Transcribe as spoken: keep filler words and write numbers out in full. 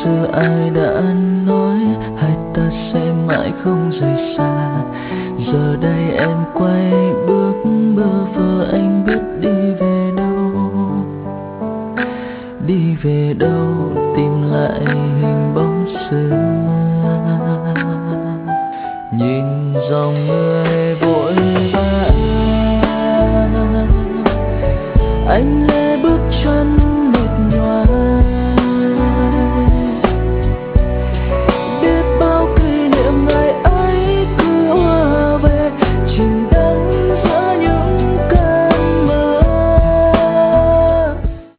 xưa ai đã nói hai ta sẽ mãi không rời xa. Giờ đây em quay bước bơ vơ, anh biết đi về đâu, đi về đâu tìm lại hình bóng xưa. Nhìn dòng người vội vã, anh lê bước chân